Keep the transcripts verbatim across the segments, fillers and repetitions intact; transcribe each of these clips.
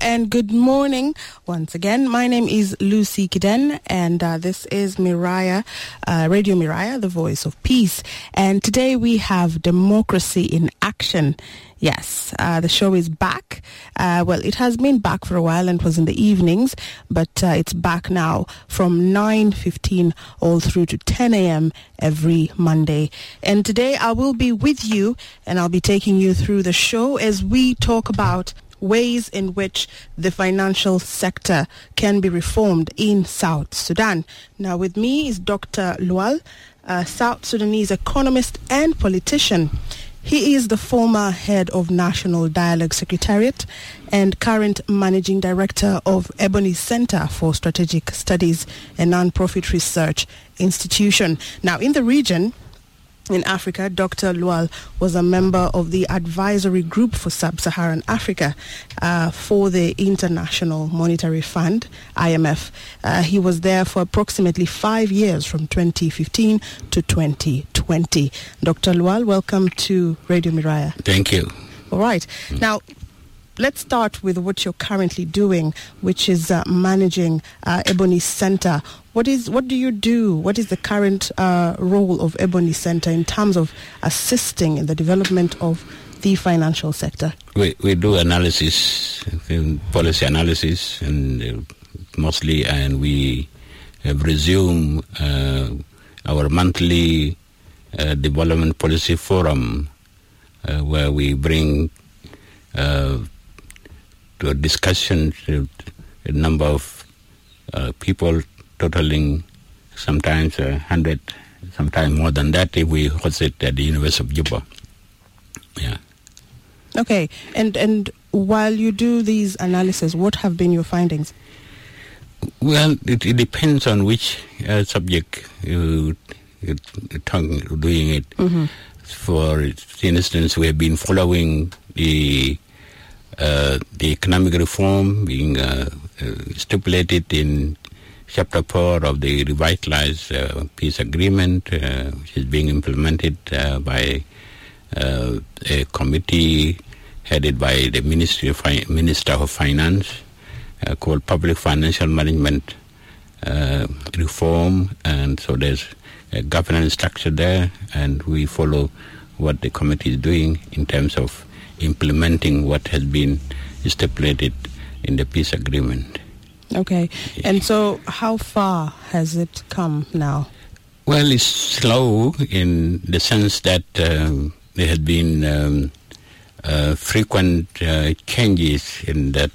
and good morning once again. My name is Lucy Kiden, and uh, this is Miriah, uh, Radio Miriah, the voice of peace. And today we have Democracy in Action. Yes, uh, the show is back. Uh, well, it has been back for a while and was in the evenings, but uh, it's back now from nine fifteen all through to ten a.m. every Monday. And today I will be with you, and I'll be taking you through the show as we talk about ways in which the financial sector can be reformed in South Sudan. Now, with me is Doctor Lual, a South Sudanese economist and politician. He is the former head of National Dialogue Secretariat and current managing director of Ebony Center for Strategic Studies, a non-profit research institution. Now, in the region, in Africa, Doctor Lual was a member of the advisory group for Sub-Saharan Africa uh, for the International Monetary Fund, I M F. Uh, he was there for approximately five years, from twenty fifteen to twenty twenty. Doctor Lual, welcome to Radio Miriah. Thank you. All right. Mm. Now, let's start with what you're currently doing, which is uh, managing uh, Ebony Center. What is what do you do? What is the current uh, role of Ebony Center in terms of assisting in the development of the financial sector? We we do analysis, policy analysis, and uh, mostly, and we have resumed uh, our monthly uh, development policy forum, uh, where we bring uh, to a discussion to a number of uh, people, totaling sometimes a uh, hundred, sometimes more than that if we host it at the University of Juba. Yeah. Okay, and and while you do these analyses, what have been your findings? Well, it, it depends on which uh, subject you, you talking, doing it. Mm-hmm. For instance, we have been following the uh, the economic reform being uh, uh, stipulated in Chapter four of the revitalized uh, peace agreement, uh, which is being implemented uh, by uh, a committee headed by the Ministry of Fi- Minister of Finance, uh, called Public Financial Management uh, Reform. And so there's a governance structure there, and we follow what the committee is doing in terms of implementing what has been stipulated in the peace agreement. Okay. And so how far has it come now? Well, it's slow in the sense that um, there have been um, uh, frequent uh, changes in that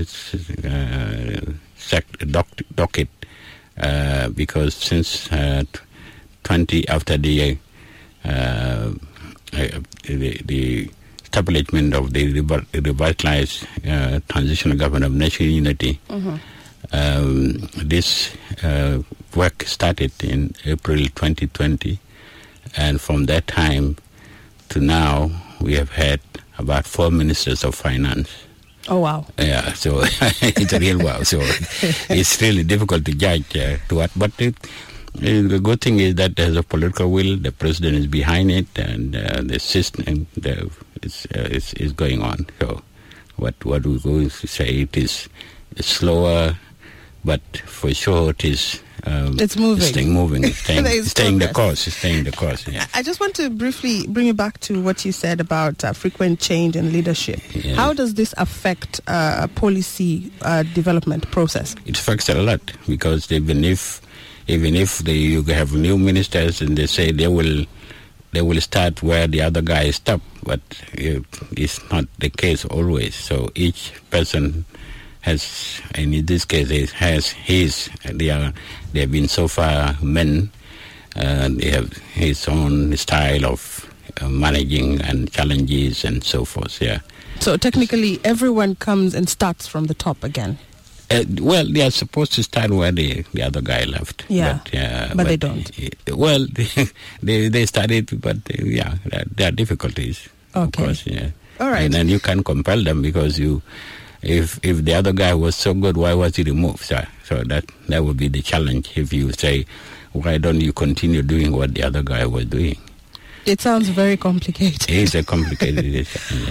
uh, sec- doc- docket uh, because since uh, twenty after the, uh, uh, the, the establishment of the revitalized uh, transitional government of national unity, mm-hmm. Um, this uh, work started in April twenty twenty, and from that time to now, we have had about four ministers of finance. Oh, wow. Yeah, so it's a real wow. So it's really difficult to judge uh, to what, but it, it, the good thing is that there's a political will, the president is behind it, and uh, the system the, is, uh, is, is going on. So what, what we're going to say, it is slower, but for sure it is um, it's moving. It's staying moving. It's staying, it's staying the course. It's staying the course. Yeah. I just want to briefly bring you back to what you said about uh, frequent change in leadership. Yeah. How does this affect uh, a policy uh, development process? It affects a lot, because even if even if they, you have new ministers and they say they will they will start where the other guy stopped, but it, it's not the case always. So each person has, and in this case, it has his, they are, they have been so far men, uh, they have his own style of uh, managing and challenges and so forth, yeah. So technically, everyone comes and starts from the top again? Uh, well, they are supposed to start where the, the other guy left. Yeah, but, uh, but, but they don't. Uh, well, they they started, but uh, yeah, there, there are difficulties, okay. Of course, yeah. All right. And then you can compel them, because you... If if the other guy was so good, why was he removed? So, so that, that would be the challenge. If you say, why don't you continue doing what the other guy was doing? It sounds very complicated. It is a complicated issue. Yes.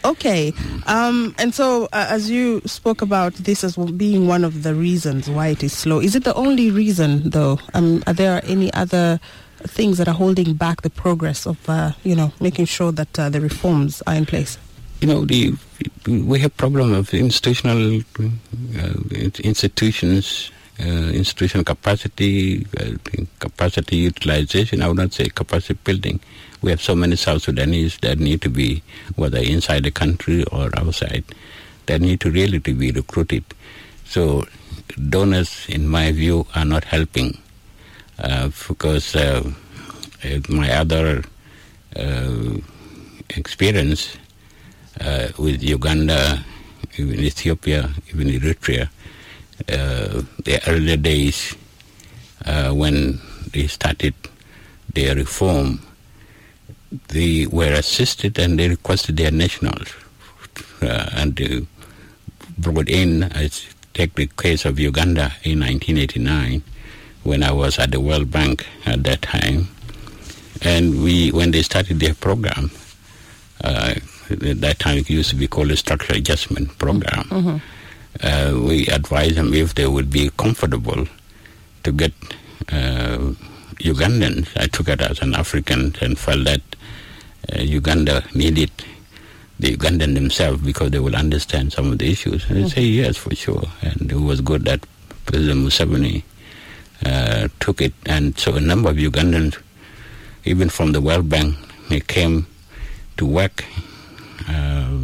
Okay. Um, and so, uh, as you spoke about this as being one of the reasons why it is slow, is it the only reason, though? Um, are there any other things that are holding back the progress of, uh, you know, making sure that uh, the reforms are in place? You know, the we have problem of institutional uh, institutions, uh, institutional capacity, uh, capacity utilization. I would not say capacity building. We have so many South Sudanese that need to be, whether inside the country or outside, that need to really to be recruited. So donors, in my view, are not helping uh, because uh, my other uh, experience uh, with Uganda, even Ethiopia, even Eritrea, uh, the early days uh, when they started their reform, they were assisted and they requested their nationals uh, and they brought in, I take the case of Uganda in nineteen eighty-nine when I was at the World Bank at that time, and we when they started their program, uh, at that time it used to be called a structural adjustment program, mm-hmm. uh, we advised them if they would be comfortable to get uh, Ugandans. I took it as an African and felt that uh, Uganda needed the Ugandan themselves because they will understand some of the issues. And they say yes, for sure. And it was good that President Museveni uh, took it. And so a number of Ugandans, even from the World Bank, they came to work uh,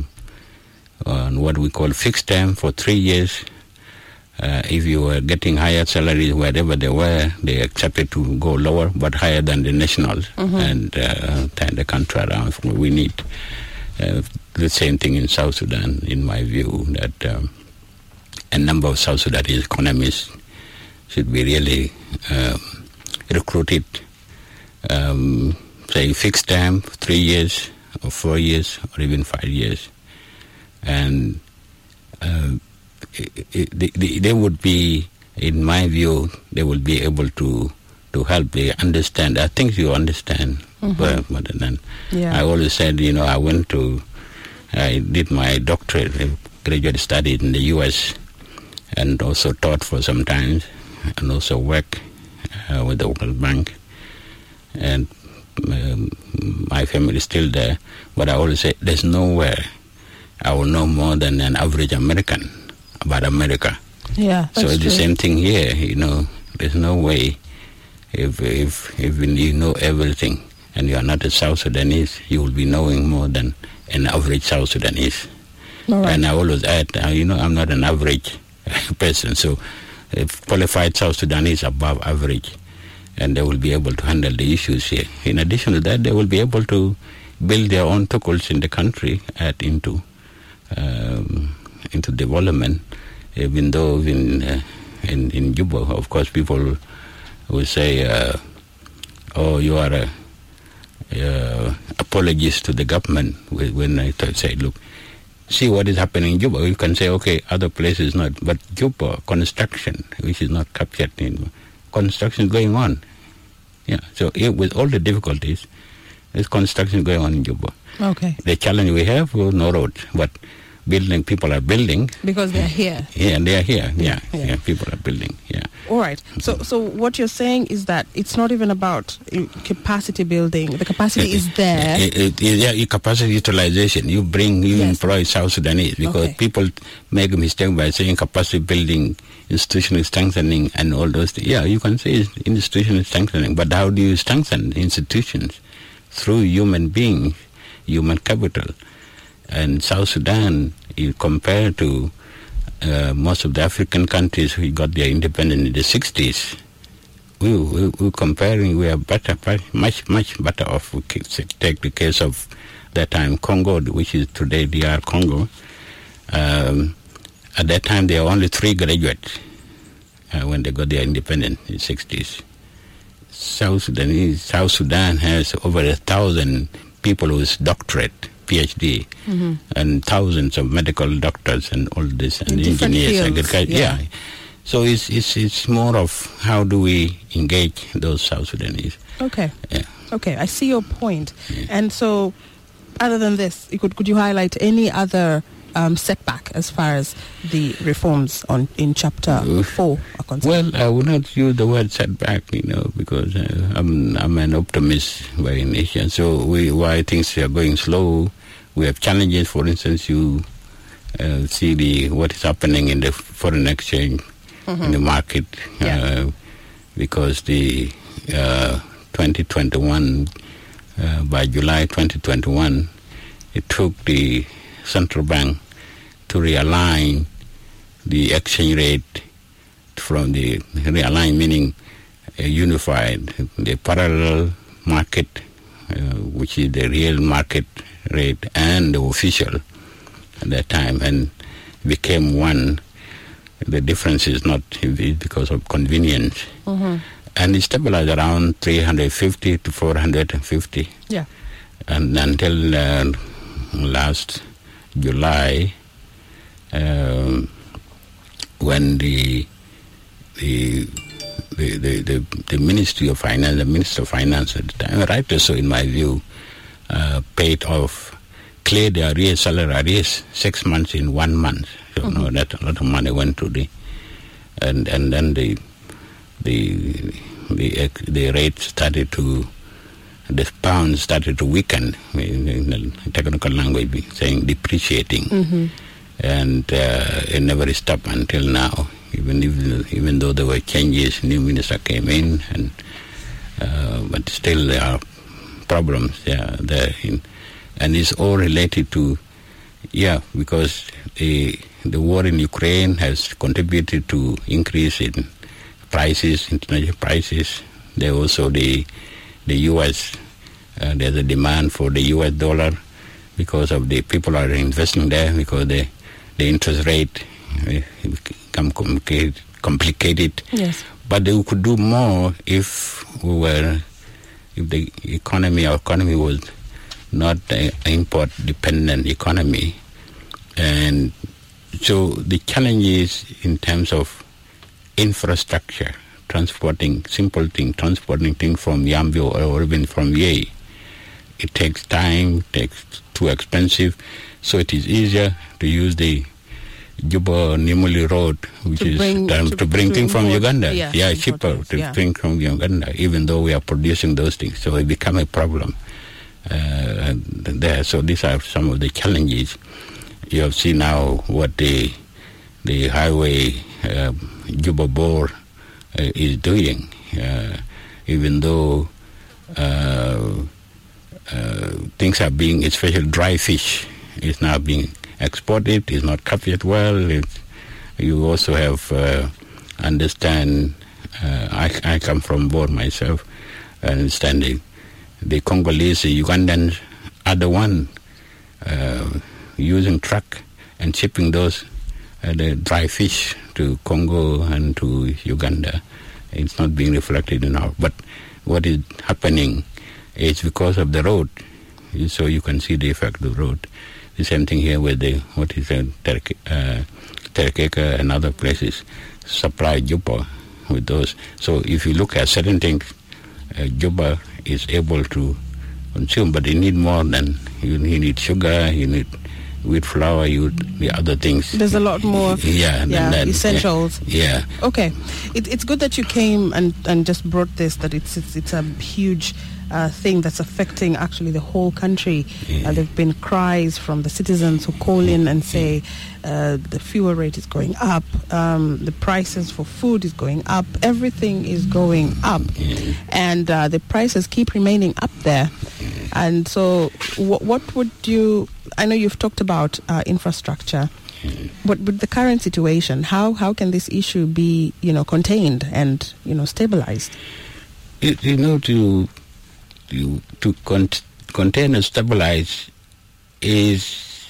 on what we call fixed term for three years. Uh, if you were getting higher salaries wherever they were, they accepted to go lower, but higher than the nationals mm-hmm. and uh, turn the country around. We need uh, the same thing in South Sudan, in my view, that um, a number of South Sudanese economists should be really um, recruited, um, say, fixed term, three years or four years or even five years. And uh, It, it, they, they would be, in my view, they will be able to to help. They understand. I think you understand mm-hmm. better, better than yeah. I always said. You know, I went to, I did my doctorate, graduate studies in the U S, and also taught for some time, and also worked uh, with the World Bank, and um, my family is still there. But I always say, there's nowhere I will know more than an average American about America. Yeah, so it's true. The same thing here. You know, there's no way if if if you know everything and you are not a South Sudanese, you will be knowing more than an average South Sudanese. Right. And I always add, uh, you know, I'm not an average person. So if qualified South Sudanese above average, and they will be able to handle the issues here. In addition to that, they will be able to build their own tukuls in the country, add into um, into development, even though in uh, in, in Juba, of course, people will say, uh, oh, you are a uh, apologist to the government. When I say, look, see what is happening in Juba. You can say, okay, other places not, but Juba, construction, which is not captured in, construction going on. Yeah, so it, with all the difficulties, there's construction going on in Juba. Okay. The challenge we have, well, no roads, but building, people are building. Because they're here. Yeah, they are here. Yeah, yeah, yeah, people are building. Yeah. All right. So, so what you're saying is that it's not even about capacity building. The capacity is there. It, it, it, yeah, capacity utilization. You bring, you yes. employ South Sudanese because okay. people make a mistake by saying capacity building, institutional strengthening, and all those things. Yeah, you can say it's institutional strengthening, but how do you strengthen institutions? Through human beings, human capital. And South Sudan, you compare to uh, most of the African countries who got their independence in the sixties, we, we, we're comparing, we are better, much, much better off. We take the case of that time Congo, which is today D R Congo. Um, at that time, there were only three graduates uh, when they got their independence in the sixties. South Sudan, South Sudan has over a thousand people with doctorate, PhD, mm-hmm. and thousands of medical doctors and all this, and in engineers. Fields, yeah. yeah. So it's, it's it's more of how do we engage those South Sudanese. Okay. Yeah. Okay, I see your point. Yeah. And so Other than this, you could could you highlight any other um, setback as far as the reforms on in Chapter uh, Four are concerned? Well, I would not use the word setback, you know, because uh, I'm I'm an optimist by nature. So we why things are going slow. We have challenges. For instance, you uh, see the what is happening in the foreign exchange mm-hmm. in the market yeah. uh, because the uh, twenty twenty-one uh, by July twenty twenty-one, it took the central bank to realign the exchange rate from the realign meaning uh, unified the parallel market, uh, which is the real market rate, and the official at that time, and became one. The difference is not because of convenience. Mm-hmm. And it stabilized around three hundred fifty to four hundred fifty. Yeah. And until uh, last July, um, when the the, the the the the Ministry of Finance, the Minister of Finance at the time, rightly so in my view, uh, paid off, cleared the arrears, salary arrears, six months in one month. So mm-hmm. no, that a lot of money went to the, and and then the the the the rate started to, the pound started to weaken, in the technical language saying depreciating, mm-hmm. and uh, it never stopped until now. Even even even though there were changes, new minister came in, and uh, but still there are problems yeah, there, in, and it's all related to yeah because the the war in Ukraine has contributed to increase in prices, international prices. There also the the U S Uh, there's a demand for the U S dollar because of the people are investing there because the the interest rate uh, become complicated. complicated. Yes. But they could do more if we were, if the economy, our economy was not an import-dependent economy. And so the challenge is in terms of infrastructure, transporting, simple thing, transporting things from Yambio or even from Yei. It takes time, takes too expensive, so it is easier to use the Juba Nimuli Road, which to is bring, um, to, to bring to things from import, Uganda. Yes, yeah, cheaper to yeah. bring from Uganda, even though we are producing those things. So it become a problem uh, there. So these are some of the challenges. You have seen now what the the highway uh, Juba Bor uh, is doing, uh, even though uh, uh, things are being, especially dry fish, is now being exported, is not captured well. It's, you also have uh, understand. Uh, I, I come from Bor myself, understanding the Congolese, the Ugandans are the one uh, using truck and shipping those uh, the dry fish to Congo and to Uganda. It's not being reflected in our. But what is happening is because of the road. So you can see the effect of the road. The same thing here with the what is the uh, Terekeka and other places supply Juba with those. So if you look at certain things, uh, Juba is able to consume, but you need more than you need sugar, you need wheat flour, you the other things. There's a lot more. Yeah, yeah, than, essentials. Yeah. Okay, it, it's good that you came and, and just brought this. That it's it's, it's a huge uh, thing that's affecting actually the whole country. Yeah. Uh, there've been cries from the citizens who call in and say uh, the fuel rate is going up, um, the prices for food is going up, everything is going up, Yeah. and uh, the prices keep remaining up there. And so, what, what would you? I know you've talked about uh, infrastructure, but with the current situation, how how can this issue be, you know, contained and, you know, stabilized? You, you know, to to to con- contain and stabilize is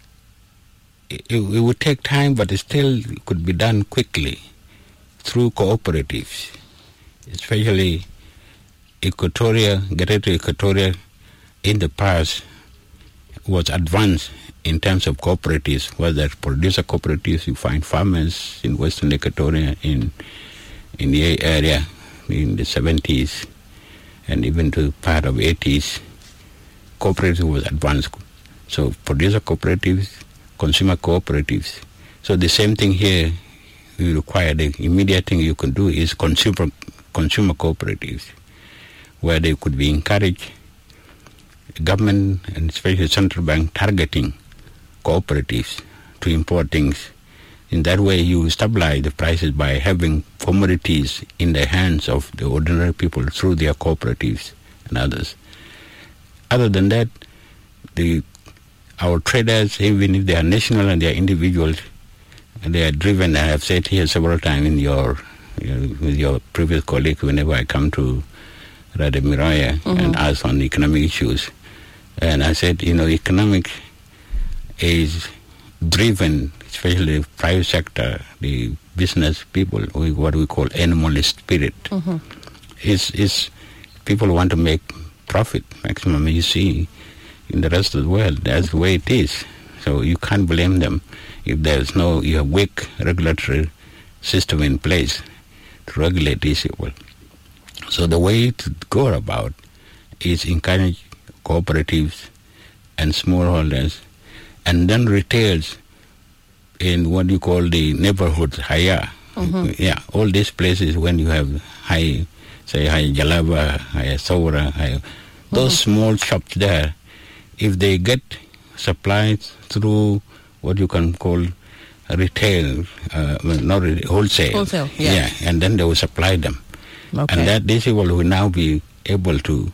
it, it would take time, but it still could be done quickly through cooperatives, especially Equatoria, Greater Equatoria. In the past, was advanced in terms of cooperatives, whether producer cooperatives, you find farmers in Western Equatoria, in in the area in the seventies, and even to part of eighties, cooperative was advanced. So producer cooperatives, consumer cooperatives. So the same thing here, you require, the immediate thing you can do is consumer consumer cooperatives, where they could be encouraged, government and especially central bank targeting cooperatives to import things. In that way, you stabilize the prices by having commodities in the hands of the ordinary people through their cooperatives and others. Other than that, the our traders, even if they are national and they are individuals, they are driven. I have said here several times in your, you know, with your previous colleague, whenever I come to Radio Mirai mm-hmm. and ask on economic issues, and I said, you know, economic is driven, especially the private sector, the business people, what we call animalist spirit. Mm-hmm. Is is people want to make profit maximum. You see, in the rest of the world, that's the way it is. So you can't blame them if there's no you have weak regulatory system in place to regulate this evil. So the way to go about is encourage cooperatives and smallholders, and then retails in what you call the neighborhoods higher. Mm-hmm. Yeah, all these places when you have high, say high Jalaba, high Saura, high, mm-hmm. those small shops there, if they get supplied through what you can call retail, uh, well, not re- wholesale, wholesale, yeah. yeah, and then they will supply them, okay. and that these people will now be able to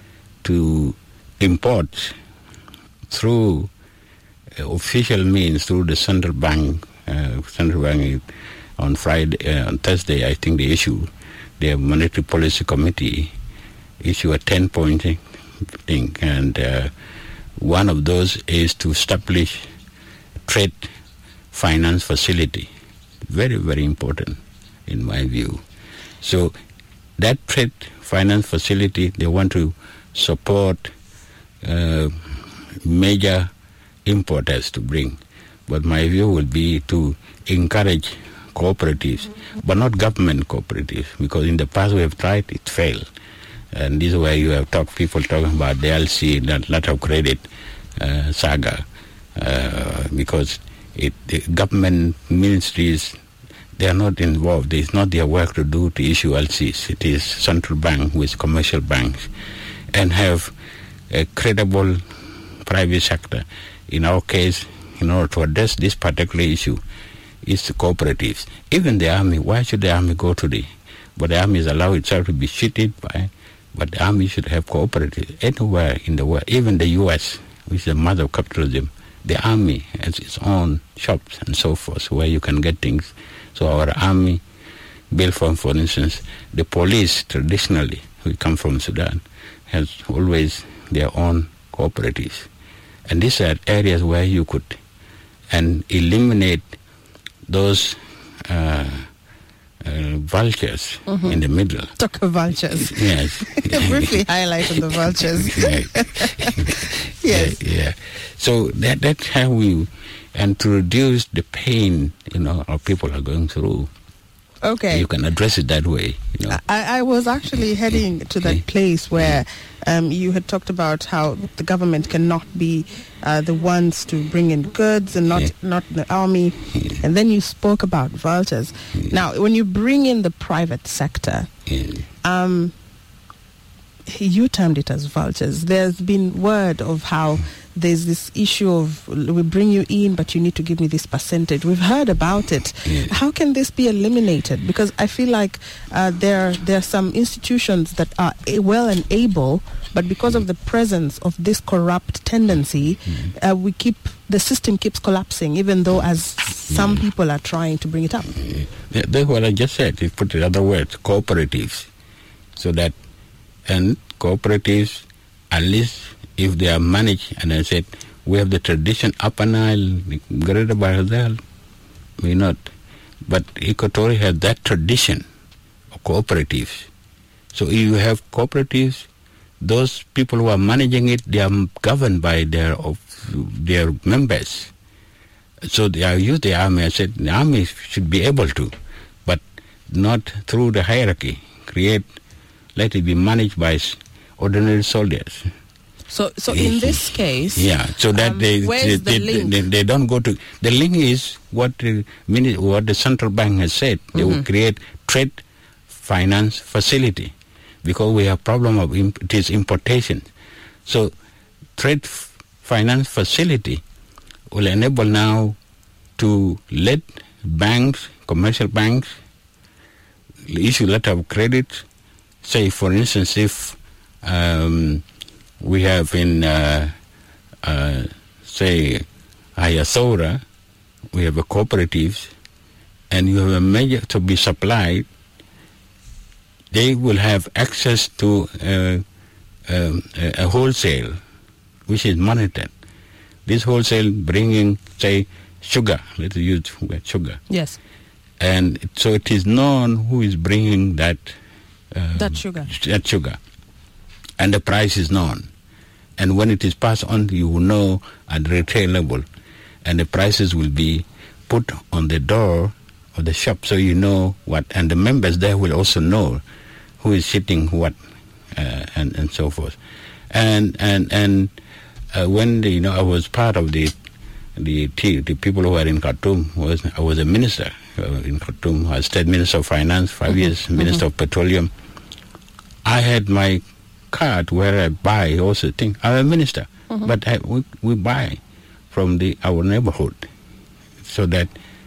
to import through uh, official means through the central bank. Uh, central bank on Friday, uh, on Thursday, I think they issue their monetary policy committee issue a ten-point thing, and uh, one of those is to establish trade finance facility. Very, very important in my view. So that trade finance facility, they want to support uh, major importers to bring. But my view will be to encourage cooperatives, mm-hmm. but not government cooperatives, because in the past we have tried, it failed. And this is where you have talked, people talking about the L C, that letter of credit uh, saga, uh, because it, the government ministries, they are not involved. It's not their work to do to issue L Cs. It is central bank with commercial banks, and have a credible private sector. In our case, in order to address this particular issue, is the cooperatives. Even the army, why should the army go to the... But the army is allowed itself to be cheated by... But the army should have cooperatives anywhere in the world, even the U S, which is the mother of capitalism. The army has its own shops and so forth, where you can get things. So our army, built from, for instance, the police traditionally, who come from Sudan, has always their own cooperatives. And these are areas where you could and eliminate those uh, uh, vultures mm-hmm. in the middle. Talk of vultures. Yes. Briefly highlighted the vultures. Yes. Yeah, yeah. So that that's how we, and to reduce the pain, you know, our people are going through. Okay. You can address it that way. You know. I, I was actually heading to that place where um, you had talked about how the government cannot be uh, the ones to bring in goods and not, yeah. not the army. Yeah. And then you spoke about vultures. Yeah. Now, when you bring in the private sector, yeah. um, you termed it as vultures. There's been word of how there's this issue of we bring you in, but you need to give me this percentage. We've heard about it. Yeah. How can this be eliminated? Because I feel like uh, there there are some institutions that are a- well and able, but because of the presence of this corrupt tendency, mm. uh, we keep the system keeps collapsing, even though as some yeah. people are trying to bring it up. Yeah. That's what I just said. You put it in other words, cooperatives, so that and cooperatives at least. If they are managed, and I said, we have the tradition, Upper Nile, Greater Barzal, we not. But Equatorial has that tradition of cooperatives. So if you have cooperatives, those people who are managing it, they are governed by their of their members. So they are use the army. I said, the army should be able to, but not through the hierarchy. Create, let it be managed by ordinary soldiers. So, so in this case, yeah. So that um, they, they, the they, they they don't go to the link is what the what the central bank has said. They mm-hmm. will create trade finance facility because we have problem of imp- it is importation. So trade f- finance facility will enable now to let banks, commercial banks, issue letter of credit. Say, for instance, if um, we have in, uh, uh, say, Ayasora, we have a cooperatives, and you have a major to be supplied, they will have access to uh, um, a, a wholesale, which is monitored. This wholesale bringing, say, sugar. Let's use sugar. Yes. And so it is known who is bringing that um, that sugar. That sugar, and the price is known. And when it is passed on, you will know at retail level, and the prices will be put on the door of the shop, so you know what. And the members there will also know who is sitting what, uh, and and so forth. And and and uh, when the, you know I was part of the the the people who were in Khartoum. Was I was a minister uh, in Khartoum. I was state minister of finance, five mm-hmm. years, minister mm-hmm. of petroleum. I had my card where I buy also thing. I'm a minister, mm-hmm. but I, we we buy from the our neighborhood, so that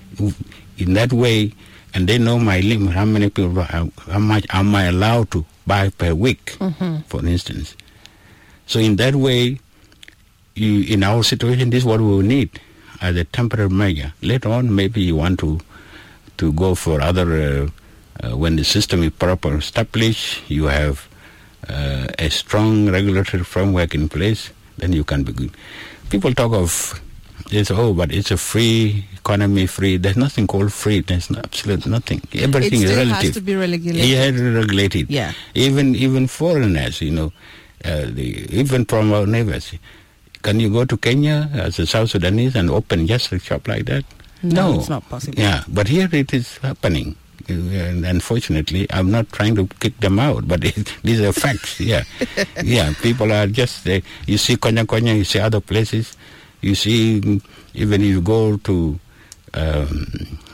in that way, and they know my limit. How many people? How, how much am I allowed to buy per week, mm-hmm. for instance? So in that way, you, in our situation, this is what we will need as a temporary measure. Later on, maybe you want to to go for other. Uh, uh, when the system is properly established, you have uh, a strong regulatory framework in place. Then you can be good. People talk of this. Oh, but it's a free economy. Free. There's nothing called free. There's no, absolute nothing. Everything it is relative. It has to be regulated. Yeah, regulated. Yeah. Even even foreigners, you know, uh, the, even from our neighbors. Can you go to Kenya as a South Sudanese and open just a shop like that? No, no, it's not possible. Yeah, but here it is happening. And unfortunately, I'm not trying to kick them out, but it, these are facts. Yeah, yeah. People are just uh, you see Konya Konya, you see other places, you see even if you go to um,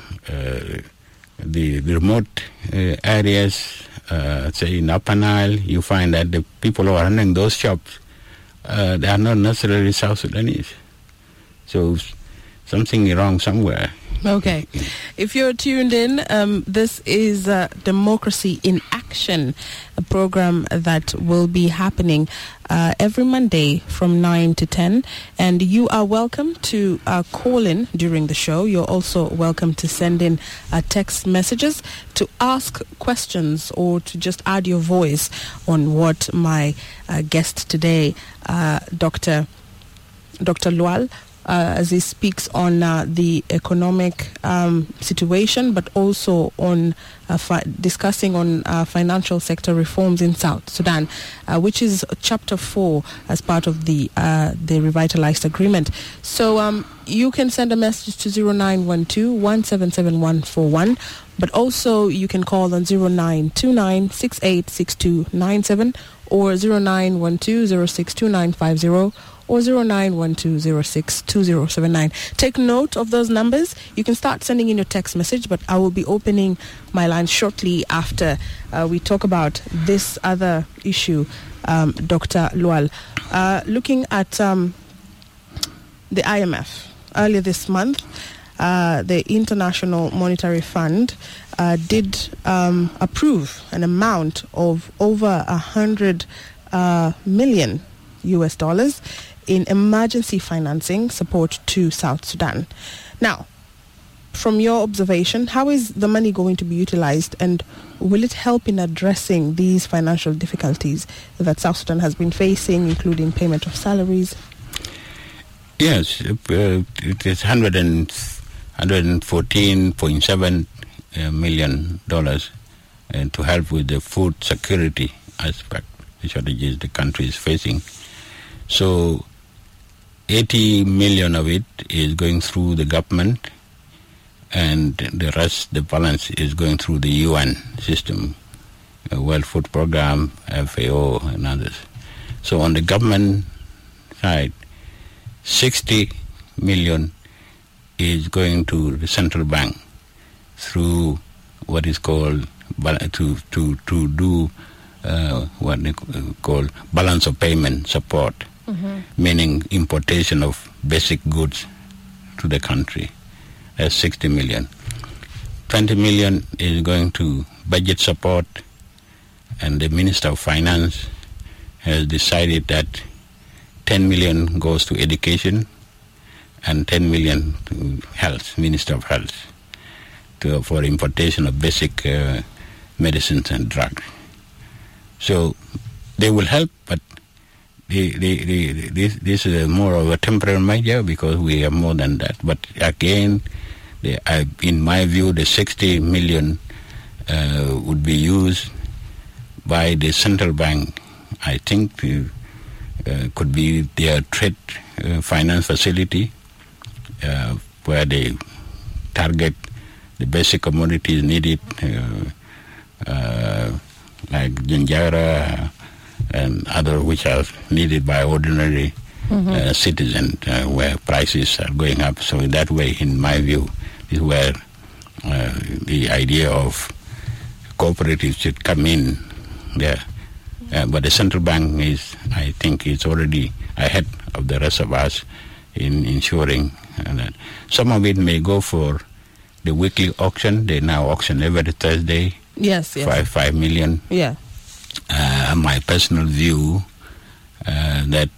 uh, the, the remote uh, areas, uh, say in Upper Nile, you find that the people who are running those shops, uh, they are not necessarily South Sudanese. So something is wrong somewhere. Okay. If you're tuned in, um, this is uh, Democracy in Action, a program that will be happening uh, every Monday from nine to ten. And you are welcome to uh, call in during the show. You're also welcome to send in uh, text messages to ask questions or to just add your voice on what my uh, guest today, uh, Doctor Doctor Lual, Uh, as he speaks on uh, the economic um, situation, but also on uh, fi- discussing on uh, financial sector reforms in South Sudan, uh, which is chapter four as part of the uh, the revitalized agreement. So um, you can send a message to zero nine one two, one seven seven one four one, but also you can call on zero nine two nine, six eight six two nine seven or zero nine one two, zero six two nine five zero. Or zero nine one two zero six two zero seven nine. Take note of those numbers. You can start sending in your text message, but I will be opening my line shortly after uh, we talk about this other issue, um, Doctor Lual. Uh, looking at um, the I M F, earlier this month, uh, the International Monetary Fund uh, did um, approve an amount of over a hundred uh, million U S dollars in emergency financing support to South Sudan. Now, from your observation, how is the money going to be utilized, and will it help in addressing these financial difficulties that South Sudan has been facing, including payment of salaries? Yes, uh, it is one hundred fourteen point seven uh, million dollars uh, to help with the food security aspect, the shortages the country is facing. So eighty million of it is going through the government, and the rest, the balance, is going through the U N system, uh, World Food Program, F A O, and others. So on the government side, sixty million is going to the central bank through what is called to to to do uh, what they call balance of payment support, mm-hmm. meaning importation of basic goods to the country. That's sixty million. twenty million is going to budget support, and the Minister of Finance has decided that ten million goes to education and ten million to health, Minister of Health, to, for importation of basic uh, medicines and drugs. So they will help, but they, they, they, this, this is more of a temporary measure because we have more than that. But again, they, I, in my view, the sixty million uh, would be used by the central bank. I think uh, uh, could be their trade uh, finance facility uh, where they target the basic commodities needed, uh, uh, like ginger and other which are needed by ordinary mm-hmm. uh, citizens, uh, where prices are going up. So in that way, in my view, is where uh, the idea of cooperatives should come in there. Uh, but the central bank is, I think, is already ahead of the rest of us in ensuring uh, that. Some of it may go for the weekly auction. They now auction every Thursday. Yes, yes. Five, five million. Yeah. Uh, my personal view uh, that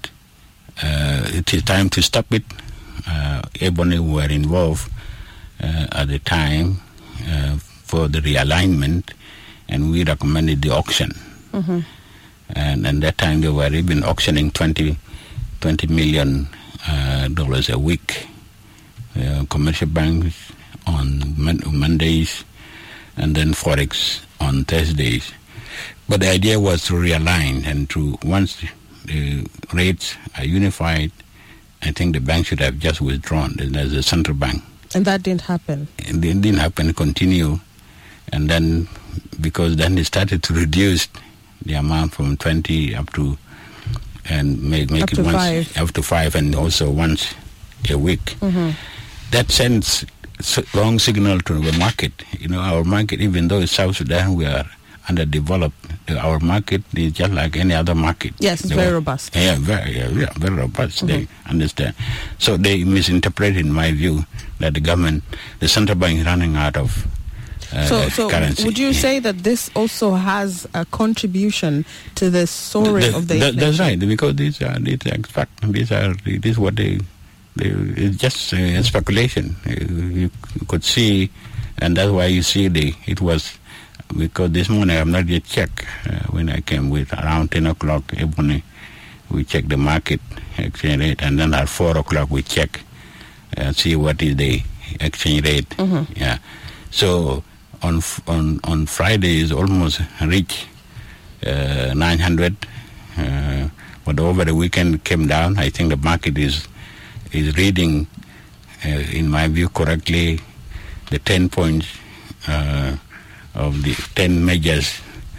uh, it is time to stop it. Uh, Ebony were involved uh, at the time uh, for the realignment, and we recommended the auction. Mm-hmm. And at that time, they were even auctioning twenty, twenty million uh, dollars a week. Uh, commercial banks on mon- Mondays, and then Forex on Thursdays. But the idea was to realign, and to once the rates are unified, I think the bank should have just withdrawn as a central bank. And that didn't happen? It didn't happen, continue. And then, because then they started to reduce the amount from twenty up to, and make, make up it to once, five. up to five, and also once a week. Mm-hmm. That sends wrong signal to the market. You know, our market, even though in South Sudan we are underdeveloped, our market is just like any other market. Yes, it's they very were, robust. Yeah, very, yeah, yeah, very robust. Mm-hmm. They understand. So they misinterpret, in my view, that the government, the central bank is running out of uh, so, so currency. Would you yeah. say that this also has a contribution to the soaring the, of the the, inflation? That's right, because these are, these are fact, these are, this is what they, they it's just uh, speculation. You, you could see, and that's why you see the, it was, because this morning I'm not yet checked, uh, when I came with around ten o'clock, Ebony, we check the market exchange rate, and then at four o'clock we check and see what is the exchange rate. Mm-hmm. Yeah. So on on on Friday is almost reached uh, nine hundred, uh, but over the weekend it came down. I think the market is is reading, uh, in my view, correctly, the ten points uh, of the ten measures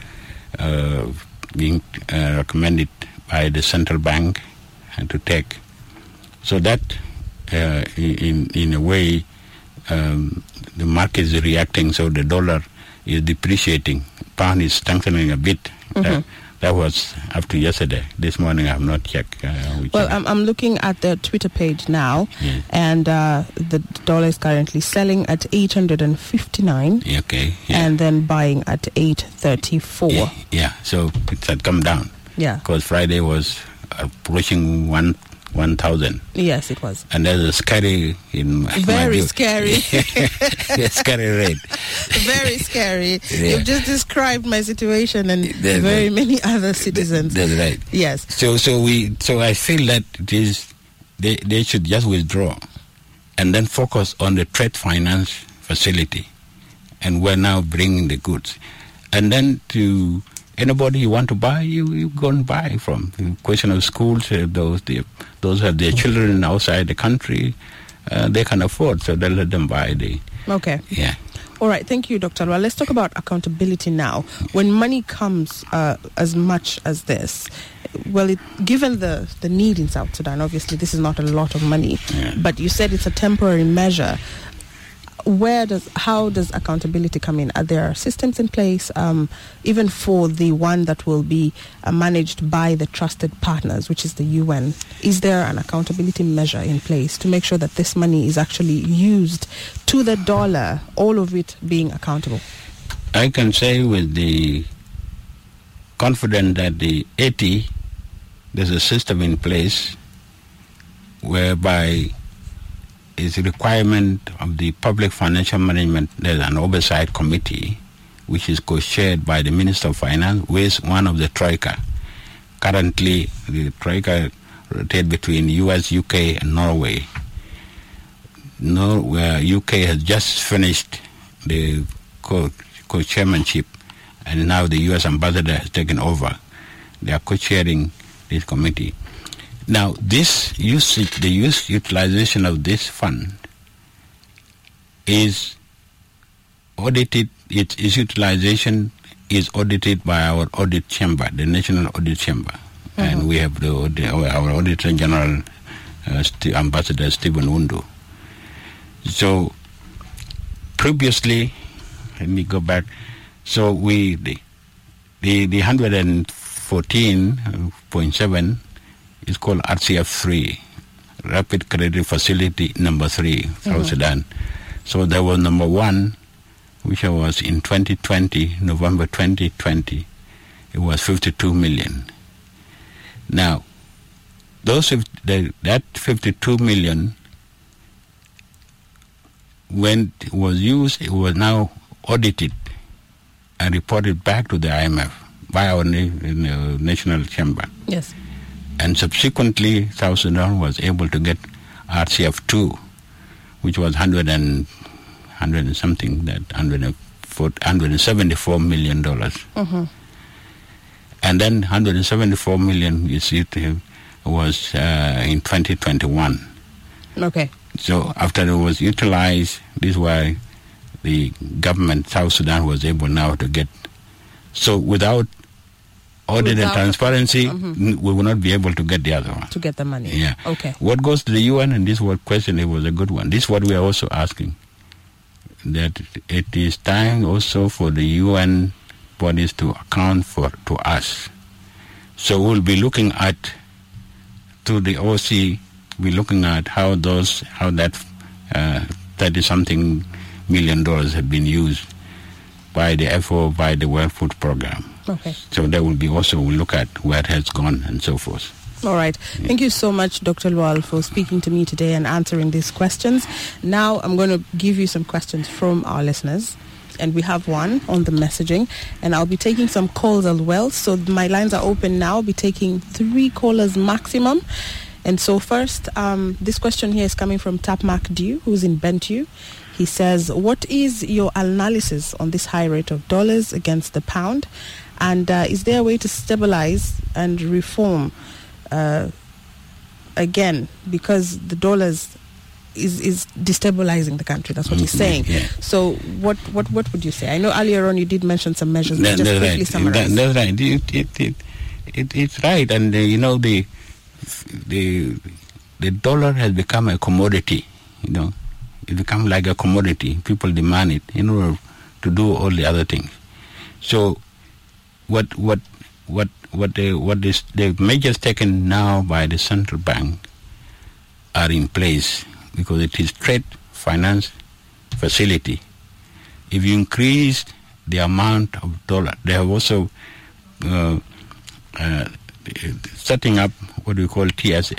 uh, being uh, recommended by the central bank and to take. So that, uh, in in a way, um, the market is reacting. So the dollar is depreciating, pound is strengthening a bit. Mm-hmm. That, that was up to yesterday. This morning I have not checked. Uh, well, I'm, I'm looking at the Twitter page now, yeah. and uh, the dollar is currently selling at eight hundred fifty-nine. Okay. Yeah. And then buying at eight thirty-four. Yeah, yeah. So it had come down. Yeah. Because Friday was approaching one. One thousand. Yes, it was. And there's a scary in my, very my view. scary. Scary rate. Very scary. Yeah. You've just described my situation and that's very right. many other citizens. That's right. Yes. So, so we, so I feel that it is they they should just withdraw, and then focus on the trade finance facility, and we're now bringing the goods, and then to. Anybody you want to buy, you, you go and buy from. The question of schools, uh, those the, those have their children outside the country, uh, they can afford, so they let them buy. The okay. Yeah. All right, thank you, Doctor Well, let's talk about accountability now. When money comes uh, as much as this, well, it, given the, the need in South Sudan, obviously this is not a lot of money, yeah. but you said it's a temporary measure. Where does, how does accountability come in? Are there systems in place, um, even for the one that will be uh, managed by the trusted partners, which is the U N? Is there an accountability measure in place to make sure that this money is actually used to the dollar, all of it being accountable? I can say with the confidence that the eighty, there's a system in place whereby is a requirement of the Public Financial Management. There's an oversight committee which is co-chaired by the Minister of Finance with one of the Troika. Currently, the Troika rotates between U S, U K, and Norway. Norway, U K has just finished the co- co-chairmanship, and now the U S ambassador has taken over. They are co-chairing this committee. Now, this usage, the use utilization of this fund is audited. Its, its utilization is audited by our audit chamber, the National Audit Chamber, mm-hmm. and we have the our Auditor General, uh, St- Ambassador Stephen Wundu. So, previously, let me go back. So we the the, the one hundred fourteen point seven. It's called R C F three, Rapid Credit Facility number three, South mm-hmm. Sudan. So there was number one, which was in twenty twenty, November twenty twenty. It was fifty-two million. Now, those the, that fifty-two million, when it was used, it was now audited and reported back to the I M F by our na- uh, national chamber. Yes. And subsequently, South Sudan was able to get R C F two, which was one hundred and, one hundred and something, that one hundred seventy-four million dollars. Mm-hmm. And then one hundred seventy-four million, you see, was uh, in twenty twenty-one. Okay. So after it was utilized, this is why the government, South Sudan, was able now to get. So without audit Without and transparency, mm-hmm. we will not be able to get the other one. To get the money. Yeah. Okay. What goes to the U N, and this was question, it was a good one. This is what we are also asking, that it is time also for the U N bodies to account for to us. So we'll be looking at, to the O C, we're looking at how those, how that uh, thirty-something million dollars have been used by the F A O, by the World Food Program. Okay. So that will be also, we'll look at where it has gone and so forth. All right. Yeah. Thank you so much, Doctor Lual, for speaking to me today and answering these questions. Now I'm going to give you some questions from our listeners. And we have one on the messaging. And I'll be taking some calls as well. So my lines are open now. I'll be taking three callers maximum. And so first, um, this question here is coming from Tapmak Dew, who's in Bentiu. He says, what is your analysis on this high rate of dollars against the pound? And uh, is there a way to stabilize and reform uh, again? Because the dollars is, is destabilizing the country. That's what he's saying. Yeah. So what, what, what would you say? I know earlier on you did mention some measures. But That, just that's quickly right. summarize. That, that's right. It, it, it, it, it's right. And, uh, you know, the, the, the dollar has become a commodity, you know. It becomes like a commodity. People demand it in order to do all the other things. So, what what what what the what is the measures taken now by the central bank are in place because it is trade finance facility. If you increase the amount of dollar, they have also uh, uh, setting up what we call T S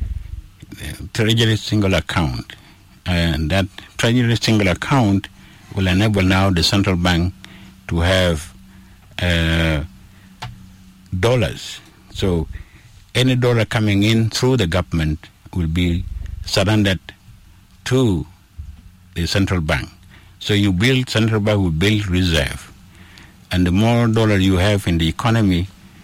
A, Treasury Single Account. And that Treasury Single Account will enable now the central bank to have uh, dollars. So any dollar coming in through the government will be surrendered to the central bank. So you build, central bank will build reserve. And the more dollar you have in the economy,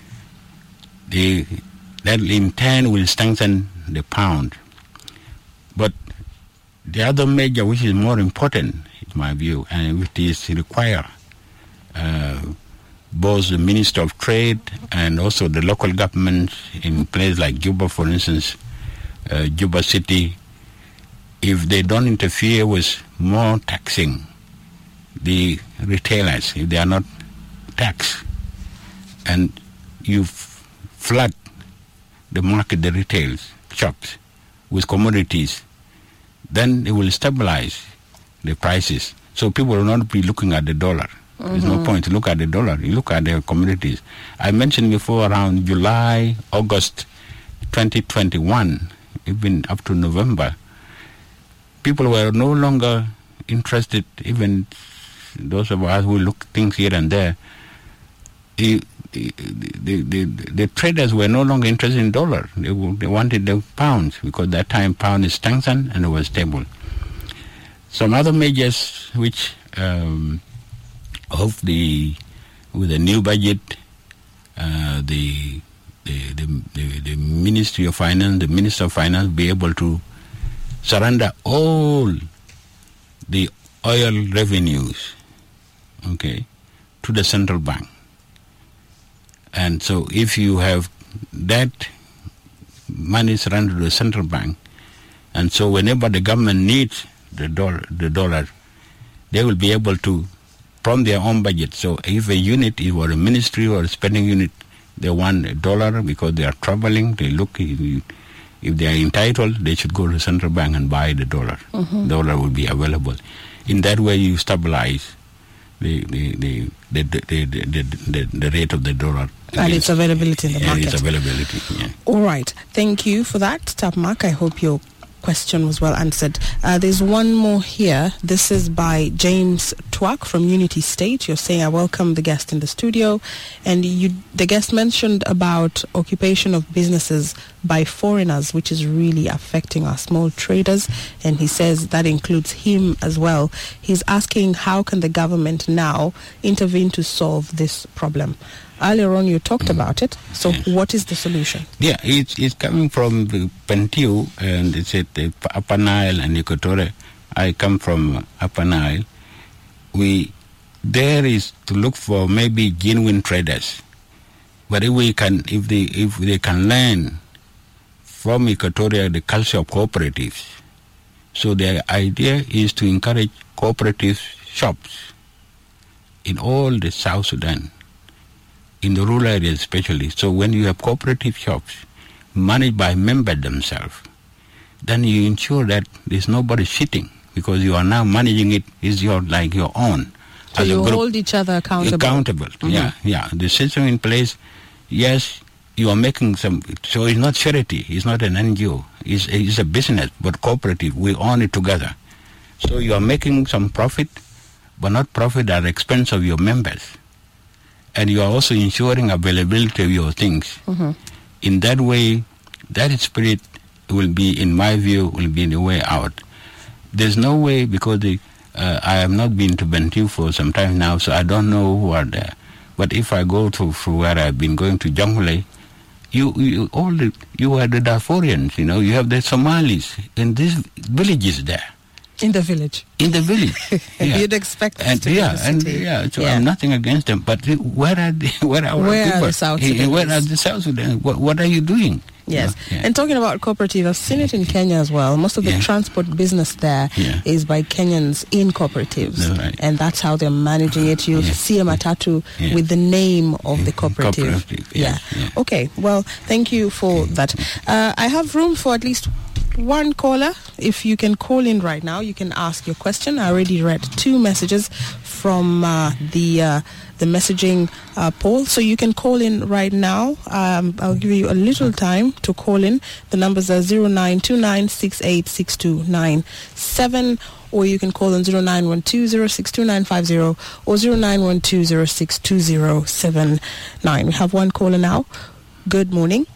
the, that in turn will strengthen the pound. But the other measure, which is more important, in my view, and which is require uh, both the Minister of Trade and also the local governments in places like Juba, for instance, uh, Juba City, if they don't interfere with more taxing the retailers, if they are not taxed, and you f- flood the market, the retail shops with commodities, then it will stabilize the prices. So people will not be looking at the dollar. Mm-hmm. There's no point to look at the dollar. You look at the commodities. I mentioned before around July, August twenty twenty-one, even up to November, people were no longer interested, even those of us who look things here and there. The, the, the, the, the traders were no longer interested in dollar. They, they wanted the pounds, because that time pound is strengthened and it was stable. Some other measures which um, of the with the new budget, uh, the, the, the the the Ministry of Finance, the Minister of Finance, be able to surrender all the oil revenues, okay, to the central bank. And so if you have that money surrendered to the central bank, and so whenever the government needs the dollar, the dollar, they will be able to, from their own budget. So if a unit or a ministry or a spending unit, they want a dollar because they are traveling, they look, if they are entitled, they should go to the central bank and buy the dollar. Mm-hmm. Dollar will be available. In that way, you stabilize the the the the the, the, the, the rate of the dollar. And its availability in the market. And its availability, yeah. All right. Thank you for that, Tapmark. I hope your question was well answered. Uh, there's one more here. This is by James Twak from Unity State. You're saying, I welcome the guest in the studio. And you, the guest mentioned about occupation of businesses by foreigners, which is really affecting our small traders. And he says that includes him as well. He's asking, how can the government now intervene to solve this problem? Earlier on, you talked about it. So yes. What is the solution? Yeah, it's, it's coming from the Pentiu, and it's at the Upper Nile and Equatorial. I come from Upper Nile. We, there is to look for maybe genuine traders. But if we can, if they, if they can learn from Equatorial the culture of cooperatives, so the idea is to encourage cooperative shops in all the South Sudan, in the rural areas especially. So when you have cooperative shops managed by members themselves, then you ensure that there's nobody cheating, because you are now managing it is your like your own. So you hold each other accountable. Accountable, mm-hmm. yeah, yeah. The system in place, yes, you are making some. So it's not charity. It's not an N G O. It's, it's a business, but cooperative. We own it together. So you are making some profit, but not profit at the expense of your members. And you are also ensuring availability of your things. Mm-hmm. In that way, that spirit will be, in my view, will be the way out. There's no way, because the, uh, I have not been to Bentiu for some time now, so I don't know who are there. But if I go to, to where I've been going to Jonglei, you, you all the, you are the Darfurians, you know, you have the Somalis, and these villages there. In the village. In the village. Yeah. You'd expect and to yeah, be and yeah. So yeah. I'm nothing against them, but where are the, where are our where people? Are the South Sudanese? Where are the South Sudanese? What, what are you doing? Yes. Yeah. And talking about cooperative, I've seen it in Kenya as well. Most of the yeah. transport business there yeah. is by Kenyans in cooperatives. That's right. And that's how they're managing it. You yeah. see a matatu yeah. with the name of yeah. the cooperative. cooperative yes. Yeah. yeah. Okay. Well, thank you for that. Uh, I have room for at least one caller. If you can call in right now, you can ask your question. I already read two messages from uh, the uh, the messaging uh, poll, so you can call in right now. Um, I'll give you a little time to call in. The numbers are zero nine two nine six eight six two nine seven, or you can call on zero nine one two zero six two nine five zero or zero nine one two zero six two zero seven nine. We have one caller now. Good morning.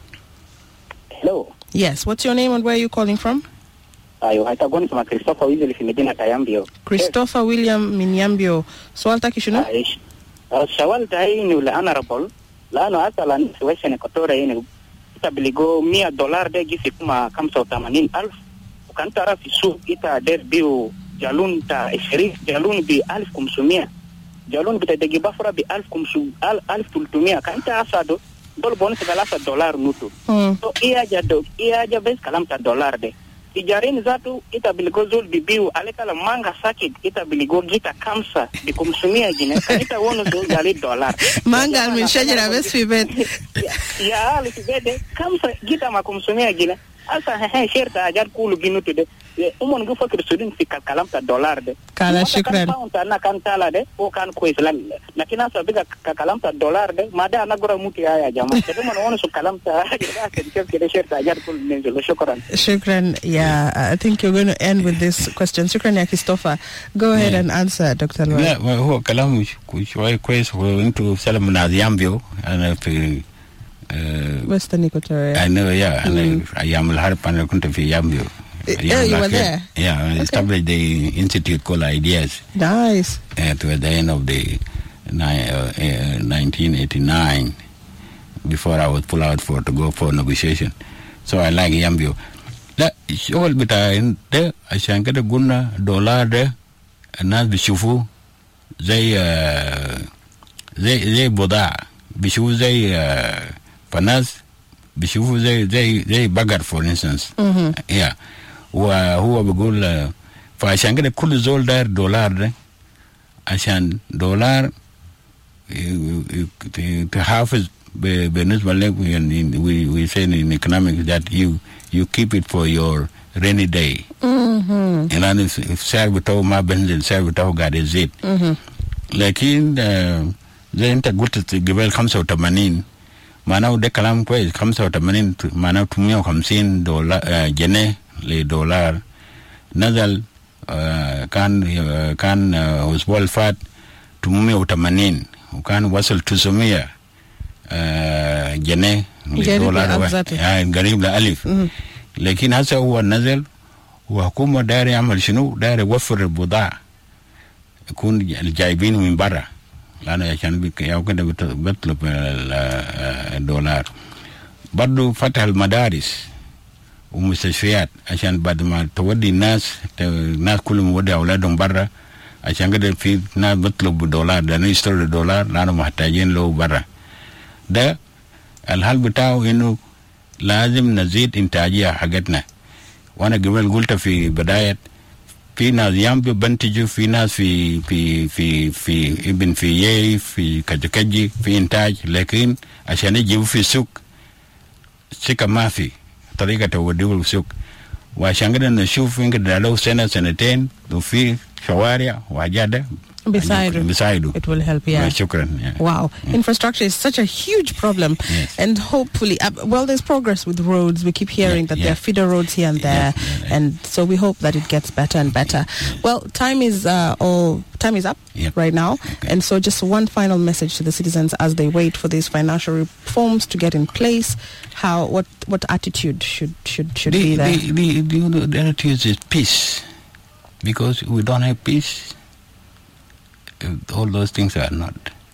Hello. Yes, what's your name and where are you calling from? Ayo, hatagon sama Christopher William Medina Tayambio. Christopher William Minyambio. Swal takishuna? Aish. Shawal tayi ni ule honorable. Lano asalan situation ekotora yini itabiligo mia dolar de gisi kuma kamsa utamanin alf. Ukantara fisu ita der biu jalun ta ishirini jalun bi alf kumsumia. jalon bita de gibafra bi alf kumshu al alf tultumia kanta asado dol bon se galasa dollar nutu Mm. so iya jado iya jabes kalamta dollar de tijarin zatu ita biligozul bibiu alekala manga sakit ita biligo gita kamsa di kumsumia gine ita wono so jali dollar Manga almeshajira bes fi bet. ya ali bede kamsa gita makumsumia gine asa he sherta ajar kulu ginutu de umon gu fakir sudin fi kalamta dollar de Kala shukran. Kan na kan tala de o kan ko islam lakini asa biga kalamta dollar de mada na gora muti haya jamaa de man wono so kalamta ya ke ke sherta ajar kulu nenzo shukran. Shukran. Yeah, I think you're going to end with this question. Shukran, ya Christopher. Go ahead Yeah. and answer, Doctor Lwal. لا هو كلام شوي كويس. هو انتوا سلم ناديامبيو انا في آه Western Equatoria. انا يا انا ايام الحرب انا كنت في يامبيو. Yeah, you were there? Yeah, I Okay. established the institute called Ideas Nice. uh, towards the end of the ni- uh, uh, nineteen eighty-nine, before I was pulled out for to go for negotiation. So I like Yambio. لا الشغل بتاع ده عشان كده قلنا دولار ده الناس بيشوفوه زي آه، زي زي بضاعة بيشوفوه زي آه، فالناس بيشوفوه زي زي زي بقر for instance. Mhm. yeah. وهو بيقول آه، فعشان كده كل زول داير دولار ده عشان دولار ي- ي- تحافظ ب- بالنسبة لك يعني we we say in economics that you you keep it for your rainy day. Mhm. يعني السعر بتاعه ما بينزل السعر بتاعه قاعد يزيد. Mhm. لكن آه، زي انت قلت قبل خمسة وثمانين معناه ده كلام كويس. خمسة وثمانين معناه مية وخمسين دولار آه، جنيه لدولار نزل آه، كان آه، كان آه، الاسبوع اللي فات ثمانمية وثمانين وكان وصل تسعمية آه، جنيه لدولار لألف واحد. ذاته. آه، قريب لألف. Mhm. لكن هسه هو نزل وحكومة داير يعمل شنو؟ داير يوفر البضاعة يكون الجايبين من برا لأنه عشان بك يا كده بت- بيطلب ال- الدولار. برضو فتح المدارس ومستشفيات عشان بعد ما تودي الناس ت- الناس كلهم يودي أولادهم برا عشان كده في ناس بيطلبوا دولار لأنه يشتروا الدولار لأنه محتاجين له برا. ده الحل بتاعه إنه لازم نزيد إنتاجية حقتنا. وأنا قبل قلت في بداية في ناس يامبيو بنتجوا في ناس في في في في ابن في يي في كجكجي في إنتاج لكن عشان يجيبوا في السوق سكة ما في طريقة توديه السوق. وعشان كده نشوف يمكن لو سنة سنتين وفي شوارع وحاجات Beside بيساعدوا. it will help, yeah. شكرا. yeah. Wow. Infrastructure is such a huge problem. Yes. And hopefully, uh, well, there's progress with roads. We keep hearing Yeah, that yeah. there are feeder roads here and there. Yeah, yeah, yeah. And so we hope that it gets better and better. Well, time is, uh, all, time is up Yep. right now. Okay. And so just one final message to the citizens as they wait for these financial reforms to get in place. How, what, what attitude should, should, should the, be there? The, the, the, you know, the attitude is peace. Because we don't have peace, uh, all those things are not.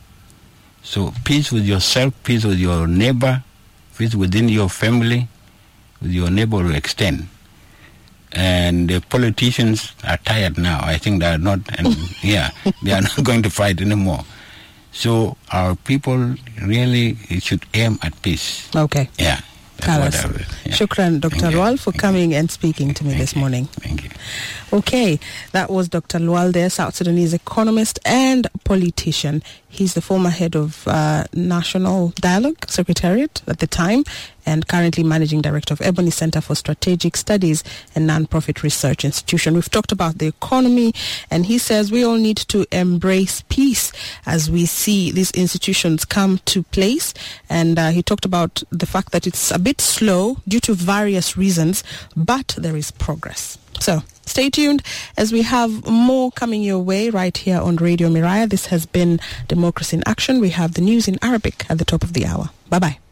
So peace with yourself, peace with your neighbor, peace within your family, with your neighbor to extend. And the politicians are tired now. I think they are not, and yeah, they are not going to fight anymore. So our people really should aim at peace. Okay. Yeah. That's Carlos. what I would- yeah. Shukran, Doctor Thank you. Lwal, for Thank coming and speaking to me Thank this you. morning. Thank you. Okay, that was Doctor Lwal there, South Sudanese economist and politician. He's the former head of uh, National Dialogue Secretariat at the time and currently managing director of Ebony Center for Strategic Studies and non-profit research institution. We've talked about the economy, and he says we all need to embrace peace as we see these institutions come to place. And uh, he talked about the fact that it's a bit slow due to various reasons, but there is progress. So stay tuned as we have more coming your way right here on Radio Mirai. This has been Democracy in Action. We have the news in Arabic at the top of the hour. Bye-bye.